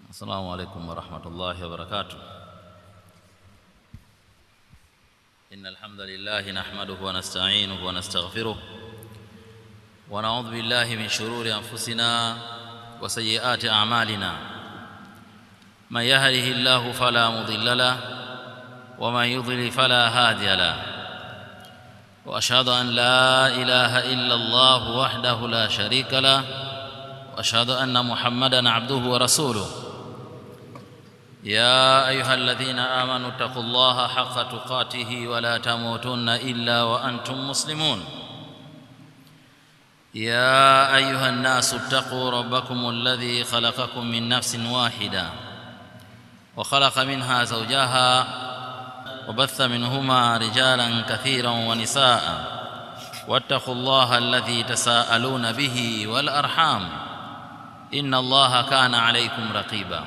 السلام عليكم ورحمة الله وبركاته. إن الحمد لله نحمده ونستعينه ونستغفره ونعوذ بالله من شرور أنفسنا وسيئات أعمالنا. من يهده الله فلا مضل له ومن يضلل فلا هادي له. وأشهد أن لا إله إلا الله وحده لا شريك له وأشهد أن محمدًا عبده ورسوله. يا أيها الذين آمنوا اتقوا الله حق تقاته ولا تموتن إلا وأنتم مسلمون. يا أيها الناس اتقوا ربكم الذي خلقكم من نفس واحدة وخلق منها زوجها وبث منهما رجالا كثيرا ونساء واتقوا الله الذي تساءلون به والأرحام إن الله كان عليكم رقيبا.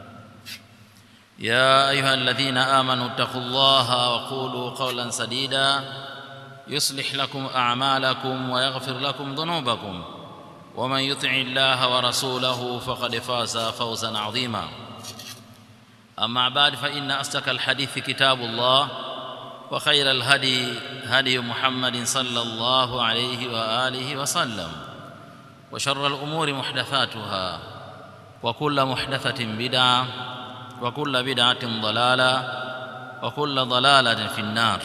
يا أيها الذين آمنوا اتقوا الله وقولوا قولا سديدا يصلح لكم أعمالكم ويغفر لكم ذنوبكم ومن يطع الله ورسوله فقد فاز فوزا عظيما. أما بعد فإن أصدق الحديث كتاب الله وخير الهدي هدي محمد صلى الله عليه وآله وسلم وشر الأمور محدثاتها وكل محدثة بدعة وكل بدعة ضلالة وكل ضلالة في النار.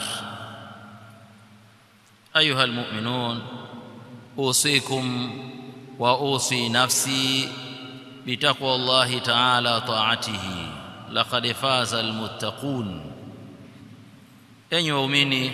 أيها المؤمنون، أوصيكم وأوصي نفسي بتقوى الله تعالى طاعته لقد فاز المتقون. Enyi waumini,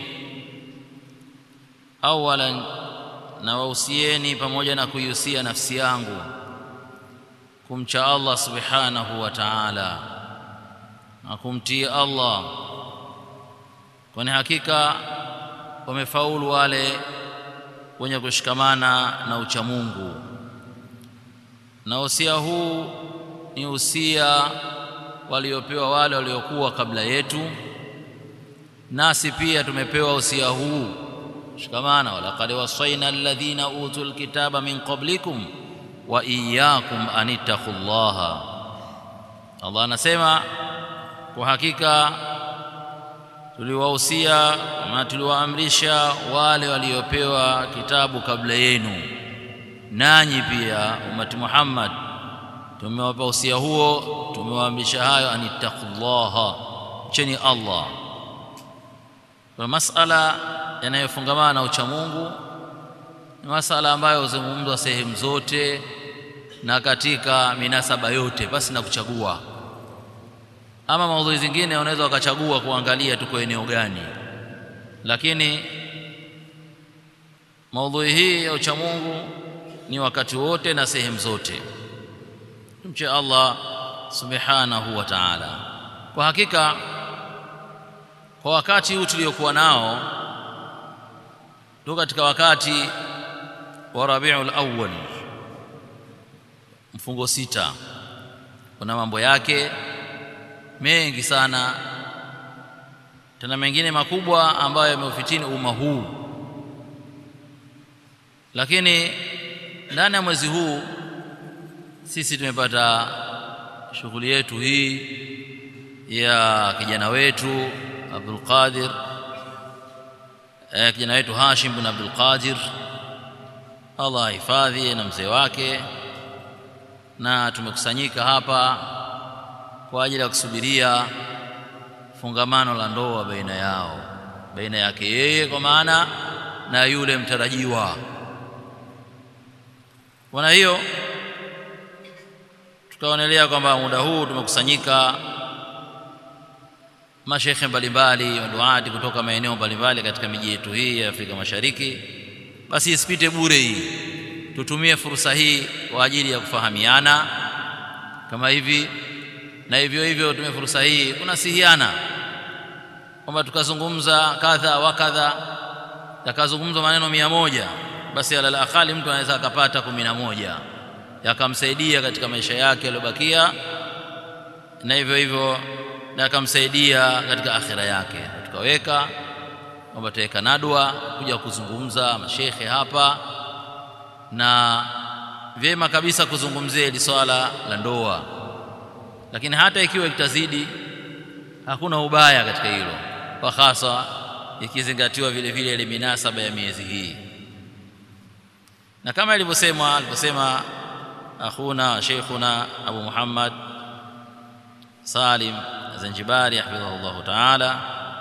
awalan nawausieni pamoja na kuihusia nafsi yangu kumcha Allah subhanahu wa ta'ala na kumtii Allah, kwani hakika wamefaulu wale wenye kushikamana na ucha Mungu. Na usia huu ni usia waliopewa wale waliokuwa kabla yetu, nasi pia tumepewa usia huu shikamana. Walaqad wasaina alladhina utul kitaba min qablikum wa iyyakum anittaqullaha. Allah anasema kwa hakika tuliwahusia na tuliwaamrisha wale waliopewa kitabu kabla yenu, nanyi pia ummati Muhammad tumewapa usia huo, tumewaamrisha hayo, anittaqullaha, mcheni Allah. Kwa masala yanayofungamana na ucha Mungu ni masala ambayo huzungumzwa sehemu zote na katika minasaba yote basi na kuchagua. Ama maudhui zingine unaweza ukachagua kuangalia tuko eneo gani, lakini maudhui hii ya ucha Mungu ni wakati wote na sehemu zote. Tumche Allah subhanahu wa ta'ala. Kwa hakika kwa wakati huu tuliokuwa nao tuko katika wakati wa Rabiul Awwal, mfungo 6. Kuna mambo yake mengi sana, tena mengine makubwa ambayo yameufitini umma huu. Lakini ndani ya mwezi huu sisi tumepata shughuli yetu hii ya kijana wetu Abdul Qadir, kijana wetu Hashim bin Abdul Qadir, Allah hifadhi, na mzee wake, na tumekusanyika hapa kwa ajili ya kusubiria fungamano la ndoa baina yao, baina yake yeye kwa maana na yule mtarajiwa. Kwa hiyo tukaonelea kwamba muda huu tumekusanyika mashekhe mbalimbali wa duati kutoka maeneo mbalimbali katika miji yetu hii ya Afrika Mashariki, basi isipite bure hii, tutumie fursa hii kwa ajili ya kufahamiana kama hivi, na hivyo hivyo tumie fursa hii kunasihiana kwamba tukazungumza kadha wa kadha, takazungumza maneno 100, basi ala al-akhali mtu anaweza akapata 11 yakamsaidia katika maisha yake yaliyobakia, na hivyo hivyo na akamsaidia katika akhira yake. Tukaweka kwamba tutaweka nadwa kuja kuzungumza mashekhe hapa, na vyema kabisa kuzungumzia hili swala la ndoa. lakini hata ikiwa itazidi hakuna ubaya katika hilo, kwa hasa ikizingatiwa vile vile ile minasaba ya miezi hii. Na kama alivyosema akhuna sheikhuna Abu Muhammad Salim Zanjibari hafidhahullah ta'ala,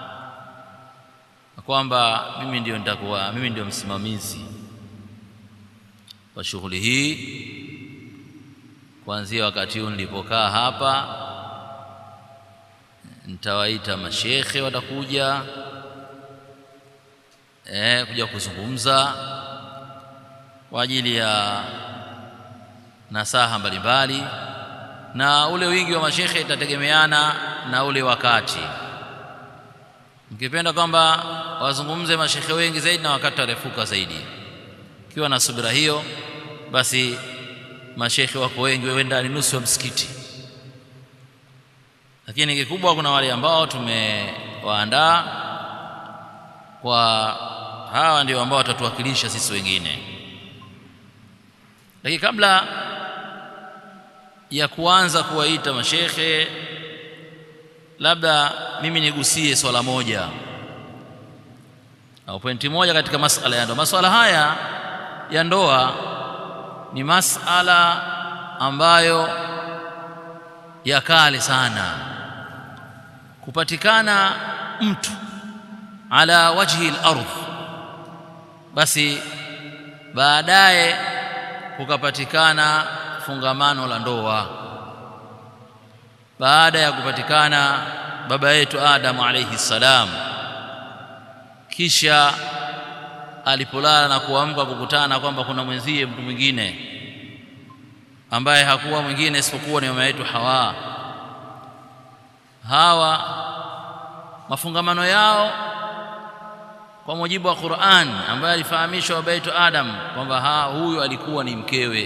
kwamba mimi ndio msimamizi wa shughuli hii kuanzia wakati huu nilipokaa hapa. Nitawaita mashekhe watakuja kuja kuzungumza kwa ajili ya nasaha mbalimbali, na ule wingi wa mashekhe itategemeana na ule wakati. Mkipenda kwamba wazungumze mashekhe wengi zaidi na wakati tarefuka zaidi, kiwa na subira hiyo, basi mashekhe wako wengi, wenda ni nusu ya msikiti. Lakini kikubwa kuna wale ambao tumewaandaa, kwa hawa ndio ambao watatuwakilisha sisi wengine. Lakini kabla ya kuanza kuwaita mashekhe, labda mimi nigusie swala moja au pointi moja katika masala ya ndoa. Maswala haya ya ndoa ni masala ambayo ya kale sana. Kupatikana mtu ala wajhi al-ardh, basi baadaye kukapatikana fungamano la ndoa. Baada ya kupatikana baba yetu Adam alayhi salam, kisha alipolala na kuamka kukutana kwamba kuna mwenzie mtu mwingine ambaye hakuwa mwingine isipokuwa ni mama yetu Hawa. Hawa mafungamano yao kwa mujibu wa Qur'an, ambaye alifahamishwa baba yetu Adam kwamba huyu alikuwa ni mkewe.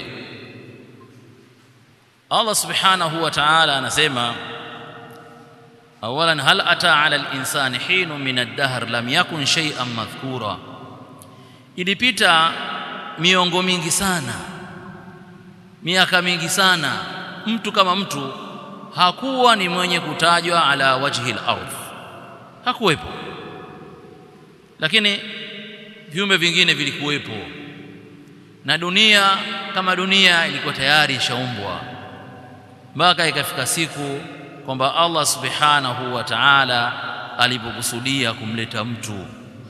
Allah subhanahu wa ta'ala anasema, awalan hal ata ala al-insani hinun min ad-dahr lam yakun shay'an madhkura. Ilipita miongo mingi sana, miaka mingi sana, mtu kama mtu hakuwa ni mwenye kutajwa ala wajhi al-ardh, hakuwepo. Lakini viumbe vingine vilikuwepo, na dunia kama dunia ilikuwa tayari ishaumbwa, mpaka ikafika siku kwamba Allah subhanahu wa ta'ala alipokusudia kumleta mtu,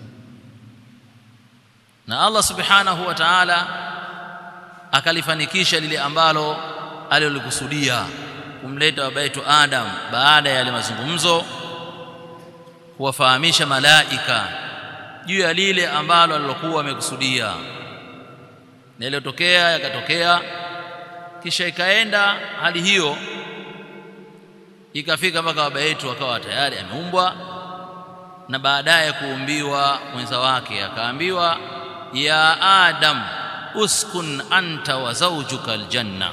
na Allah subhanahu wa ta'ala akalifanikisha lile ambalo alilikusudia, kumleta baba yetu Adam. Baada ya yale mazungumzo, kuwafahamisha malaika juu ya lile ambalo alilokuwa amekusudia, na iliyotokea yakatokea. Kisha ikaenda hali hiyo, ikafika mpaka baba yetu akawa tayari ameumbwa, na baadaye kuumbiwa mwenza wake. Akaambiwa, ya Adam uskun anta wa zawjuka aljanna.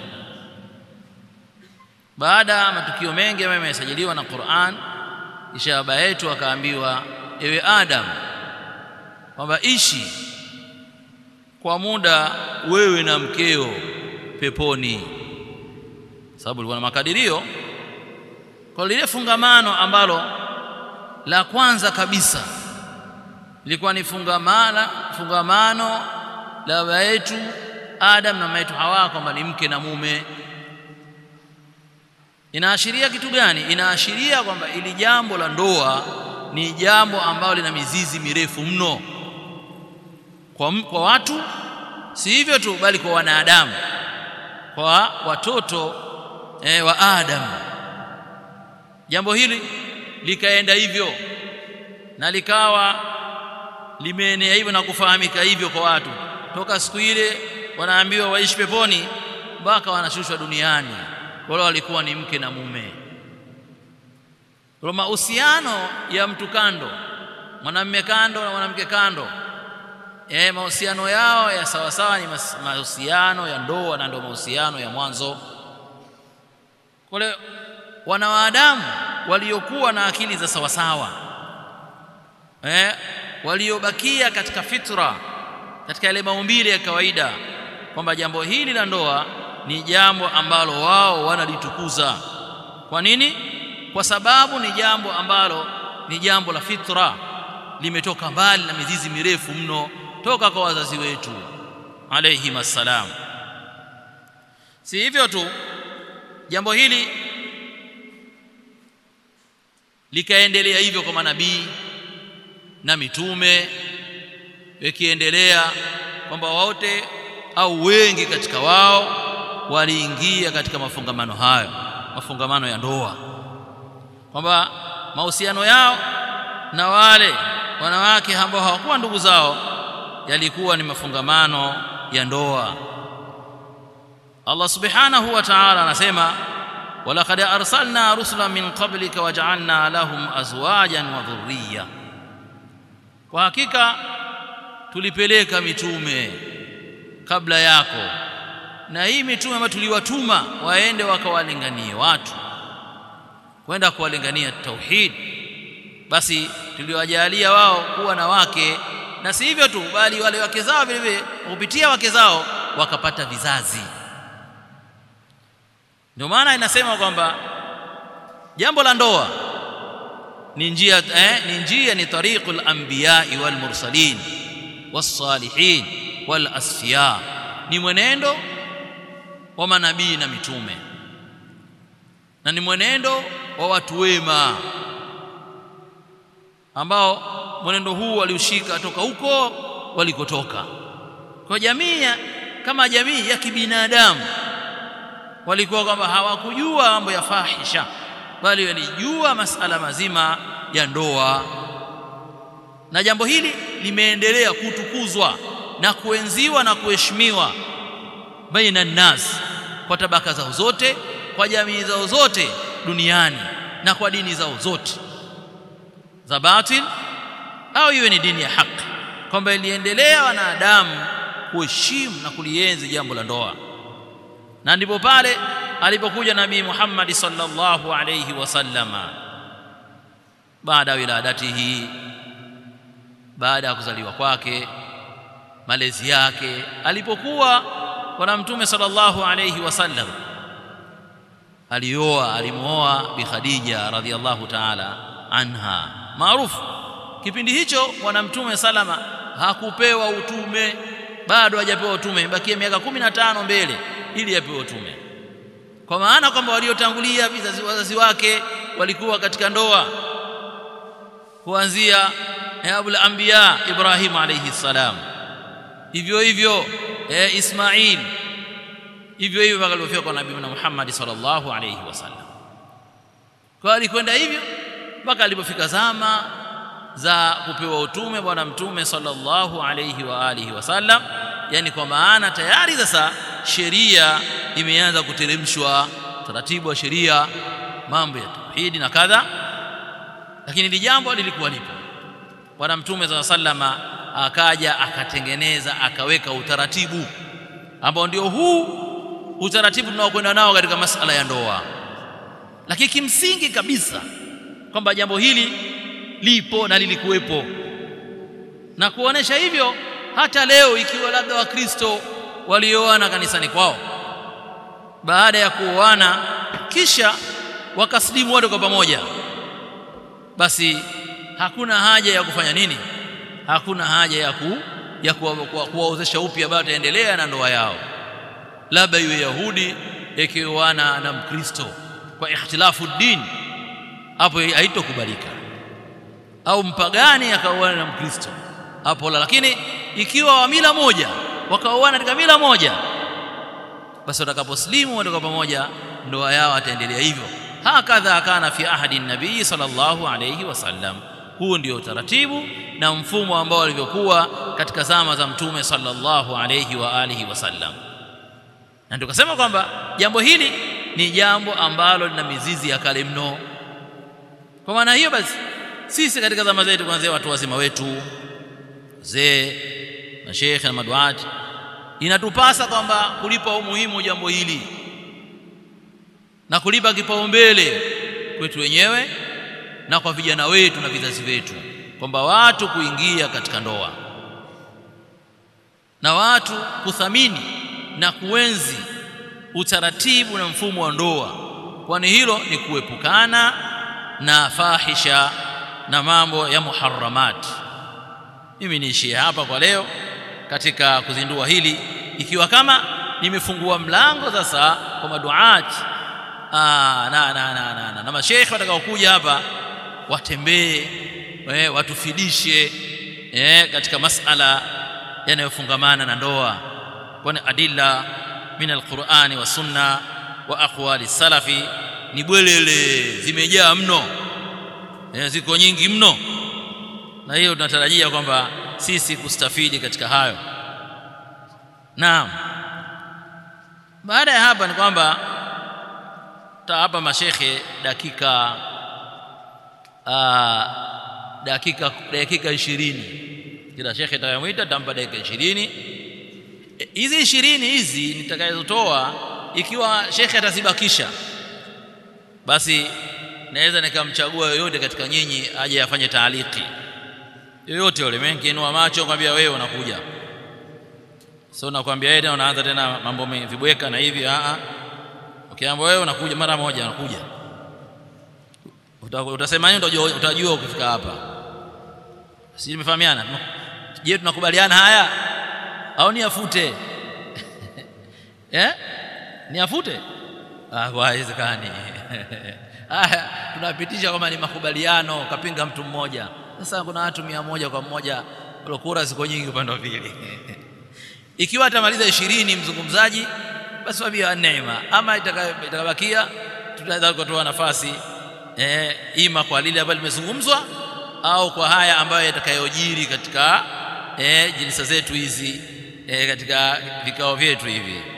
Baada ya matukio mengi ambayo yamesajiliwa na Qur'an, kisha baba yetu akaambiwa, ewe Adam, kwamba ishi kwa muda wewe na mkeo peponi, sababu ilikuwa na makadirio kwa lile fungamano ambalo la kwanza kabisa lilikuwa ni fungamano la baba yetu Adam na mama yetu Hawa, kwamba ni mke na mume. Inaashiria kitu gani? Inaashiria kwamba ili jambo la ndoa ni jambo ambalo lina mizizi mirefu mno kwa watu, si hivyo tu, bali kwa wanadamu, kwa watoto wa Adam. Jambo hili likaenda hivyo na likawa limeenea hivyo na kufahamika hivyo kwa watu, toka siku ile wanaambiwa waishi peponi mpaka wanashushwa duniani, wale walikuwa ni mke na mume. Kwa mahusiano ya mtu kando, mwanamume kando na mwanamke kando, mahusiano yao ya sawa sawa ni mahusiano ya ndoa, na ndio mahusiano ya mwanzo. Kule wanadamu waliokuwa na akili za sawa sawa, waliobakia katika fitra, katika ile maumbile ya kawaida, kwamba jambo hili la ndoa ni jambo ambalo wao wanalitukuza Kwa nini? Kwa sababu ni jambo ambalo ni jambo la fitra, limetoka mbali na mizizi mirefu mno toka kwa wazazi wetu alayhi assalam. Si hivyo tu, jambo hili likaendelea hivyo kwa manabii na mitume, ikiendelea kwamba wote au wengi katika wao waliingia katika mafungamano hayo, mafungamano ya ndoa, kwamba mahusiano yao na wale wanawake ambao hawakuwa ndugu zao yalikuwa ni mafungamano ya ndoa. Allah subhanahu wa ta'ala anasema, walaqad arsalna rusulan min qablika waja'alna lahum azwajan wa dhurriyya, kwa hakika tulipeleka mitume kabla yako, na hii mitume ambayo tuliwatuma waende wakawalinganie watu, kwenda kuwalingania tauhid, basi tuliwajalia wao kuwa na wake, na si hivyo tu, bali wale wake zao vile vile kupitia wake zao wakapata vizazi. Ndio maana inasema kwamba jambo la ndoa ni njia, ni tariqul anbiya wal mursalin was salihin wal asfiya, ni mwenendo wa manabii na mitume, na ni mwenendo wa watu wema ambao mwenendo huu waliushika toka huko walikotoka. Kwa jamii kama jamii ya kibinadamu walikuwa kwamba hawakujua mambo ya fahisha, bali walijua masala mazima ya ndoa, na jambo hili limeendelea kutukuzwa na kuenziwa na kuheshimiwa baina nas, kwa tabaka zao zote, kwa jamii zao zote duniani, na kwa dini zao zote za batil au iwe ni dini ya haki, kwamba iliendelea wanadamu kuheshimu na kulienzi jambo la ndoa. Na ndipo pale alipokuja Nabii Muhammad sallallahu alayhi wasallama, baada ya wiladatihi, baada ya kuzaliwa kwake, malezi yake, alipokuwa kwa Mtume sallallahu alayhi wasallam, alimuoa Bi Khadija radhiyallahu ta'ala anha, maarufu. Kipindi hicho bwana Mtume salama hakupewa utume, bado hajapewa utume, bakia miaka 15 mbele ili apewe utume, kwa maana kwamba waliotangulia wazazi wake walikuwa katika ndoa, kuanzia abul anbiya Ibrahim alayhi salam, hivyo hivyo Ismail, hivyo hivyo mpaka alipofika kwa Nabii Muhammad sallallahu alayhi wasallam. Kwa alikwenda hivyo mpaka alipofika zama za kupewa utume bwana Mtume sallallahu alayhi wa alihi wasallam, yani kwa maana tayari sasa sheria imeanza kuteremshwa, taratibu wa sheria, mambo ya tauhidi na kadha. Lakini ile jambo lilikuwa lipo, bwana Mtume sallallahu alayhi wasallam akaja akatengeneza, akaweka utaratibu ambao ndio huu utaratibu tunaokwenda nao katika masala ya ndoa. Lakini kimsingi kabisa kwamba jambo hili lipo na lilikuwepo, na kuonesha hivyo hata leo, ikiwa labda Wakristo walioana kanisani kwao, baada ya kuoana kisha wakaslimu wote kwa pamoja, basi hakuna haja ya kufanya nini, hakuna haja ya kuwaozesha upya, bado taendelea na ndoa yao. Labda yule Yahudi ikioana na Mkristo kwa ikhtilafu dini, hapo haitokubalika, au mpagani akaoana na Mkristo, hapo la. Lakini ikiwa wa mila moja wakaoana katika mila moja, basi watakaposlimu wote kwa pamoja, ndoa yao ataendelea hivyo. Hakadha kana fi ahadi nabii sallallahu alayhi wasallam. Huu ndio taratibu na mfumo ambao ulivyokuwa katika zama za Mtume sallallahu alayhi wa alihi wasallam. Na tukasema kwamba jambo hili ni jambo ambalo lina mizizi ya kale mno. Kwa maana hiyo basi sisi katika zama zetu, kuanzia watu wazima wetu, wazee, masheikh na maduati, inatupasa kwamba kulipa umuhimu jambo hili na kulipa kipaumbele kwetu wenyewe na kwa vijana wetu na vizazi wetu, kwamba watu kuingia katika ndoa na watu kuthamini na kuenzi utaratibu na mfumo wa ndoa kwani hilo ni kuepukana na fahisha na mambo ya muharramat. Mimi niishie hapa kwa leo katika kuzindua hili, ikiwa kama nimefungua mlango sasa kwa maduati na masheikh watakaokuja hapa watembee, watufidishe katika masala yanayofungamana na ndoa, kwani adilla min alqur'ani wa sunna wa aqwali salafi ni bwelele, zimejaa mno, ziko nyingi mno, na hiyo tunatarajia kwamba sisi kustafidi katika hayo. Naam, baada ya hapa ni kwamba hapa mashekhe dakika 20, kila shekhe atakayemuita tampa dakika 20. Hizi 20 hizi nitakazotoa, ikiwa shekhe atazibakisha, basi naweza nikamchagua yoyote katika nyinyi aje afanye taaliki yoyote yule. Mimi nikiinua macho kwambia wewe unakuja, sio nakwambia wewe unaanza tena mambo vibweka na hivi. Ukiambiwa wewe unakuja mara moja, unakuja, utasema nini? Utajua ukifika hapa. Si nimefahamiana? Je, tunakubaliana haya au niafute? Niafute? Haiwezekani. Tunapitisha kama ni makubaliano, kapinga mtu mmoja. Sasa kuna watu 100 kwa mmoja, kura ziko nyingi upande wa pili. Ikiwa atamaliza 20 mzungumzaji, basi wabia neema, ama itakabakia tutaweza kutoa nafasi ima kwa lile ambalo limezungumzwa au kwa haya ambayo yatakayojiri katika jilisa zetu hizi, katika vikao vyetu hivi.